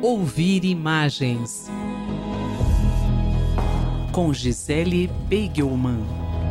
Ouvir imagens com Gisele Beigelman.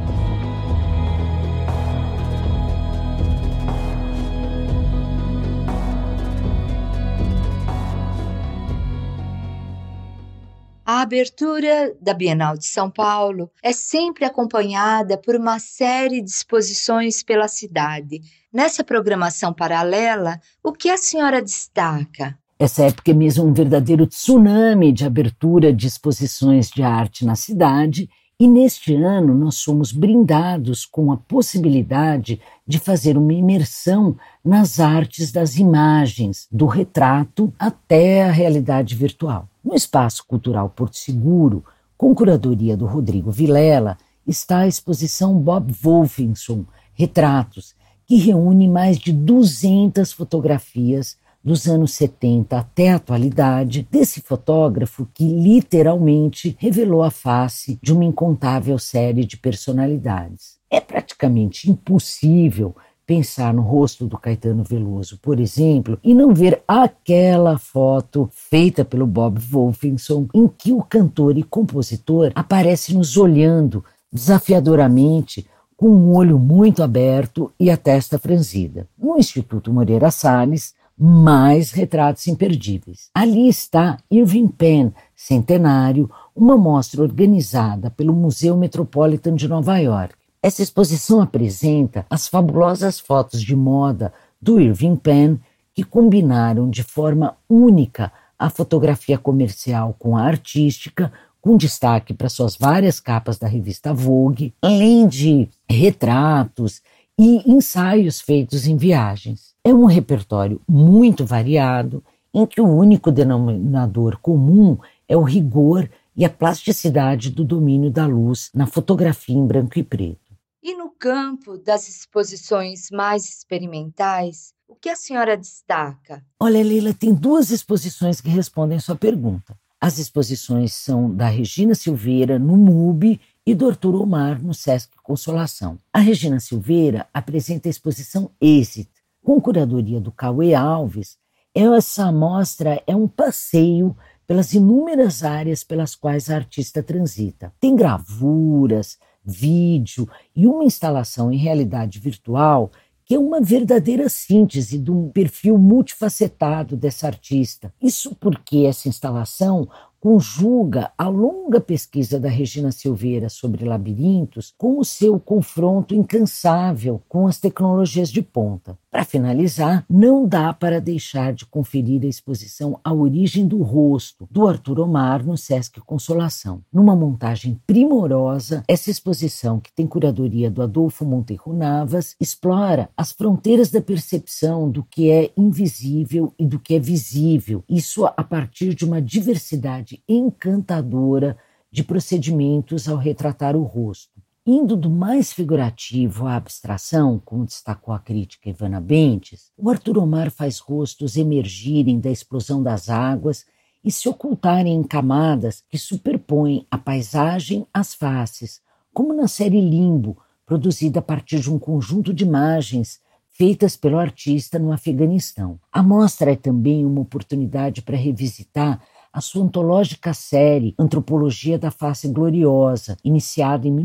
A abertura da Bienal de São Paulo é sempre acompanhada por uma série de exposições pela cidade. Nessa programação paralela, o que a senhora destaca? Essa época é mesmo um verdadeiro tsunami de abertura de exposições de arte na cidade, e neste ano nós somos brindados com a possibilidade de fazer uma imersão nas artes das imagens, do retrato até a realidade virtual. No Espaço Cultural Porto Seguro, com curadoria do Rodrigo Vilela, está a exposição Bob Wolfenson, Retratos, que reúne mais de 200 fotografias dos anos 70 até a atualidade, desse fotógrafo que literalmente revelou a face de uma incontável série de personalidades. É praticamente impossível pensar no rosto do Caetano Veloso, por exemplo, e não ver aquela foto feita pelo Bob Wolfenson, em que o cantor e compositor aparece nos olhando desafiadoramente, com um olho muito aberto e a testa franzida. No Instituto Moreira Salles, mais retratos imperdíveis. Ali está Irving Penn, Centenário, uma mostra organizada pelo Museu Metropolitan de Nova York. Essa exposição apresenta as fabulosas fotos de moda do Irving Penn, que combinaram de forma única a fotografia comercial com a artística, com destaque para suas várias capas da revista Vogue, além de retratos e ensaios feitos em viagens. É um repertório muito variado, em que o único denominador comum é o rigor e a plasticidade do domínio da luz na fotografia em branco e preto. E no campo das exposições mais experimentais, o que a senhora destaca? Olha, Leila, tem duas exposições que respondem a sua pergunta. As exposições são da Regina Silveira, no MUBI, e do Arthur Omar, no Sesc Consolação. A Regina Silveira apresenta a exposição Exit, com curadoria do Cauê Alves. Essa mostra é um passeio pelas inúmeras áreas pelas quais a artista transita. Tem gravuras, vídeo e uma instalação em realidade virtual que é uma verdadeira síntese de um perfil multifacetado dessa artista. Isso porque essa instalação conjuga a longa pesquisa da Regina Silveira sobre labirintos com o seu confronto incansável com as tecnologias de ponta. Para finalizar, não dá para deixar de conferir a exposição A Origem do Rosto, do Arthur Omar, no Sesc Consolação. Numa montagem primorosa, essa exposição, que tem curadoria do Adolfo Monteiro Navas, explora as fronteiras da percepção do que é invisível e do que é visível, isso a partir de uma diversidade encantadora de procedimentos ao retratar o rosto. Indo do mais figurativo à abstração, como destacou a crítica Ivana Bentes, o Arthur Omar faz rostos emergirem da explosão das águas e se ocultarem em camadas que superpõem a paisagem às faces, como na série Limbo, produzida a partir de um conjunto de imagens feitas pelo artista no Afeganistão. A mostra é também uma oportunidade para revisitar a sua antológica série Antropologia da Face Gloriosa, iniciada em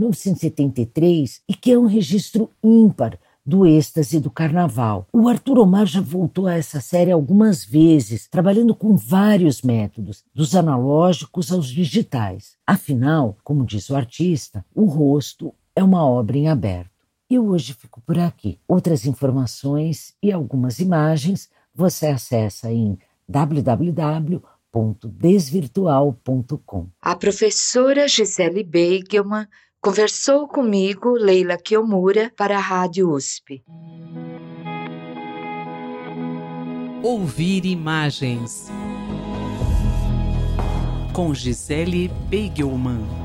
1973 e que é um registro ímpar do êxtase do carnaval. O Arthur Omar já voltou a essa série algumas vezes, trabalhando com vários métodos, dos analógicos aos digitais. Afinal, como diz o artista, o rosto é uma obra em aberto. Eu hoje fico por aqui. Outras informações e algumas imagens você acessa em www.desvirtual.com. A professora Gisele Beigelman conversou comigo, Leila Kiyomura, para a Rádio USP. Ouvir imagens com Gisele Beigelman.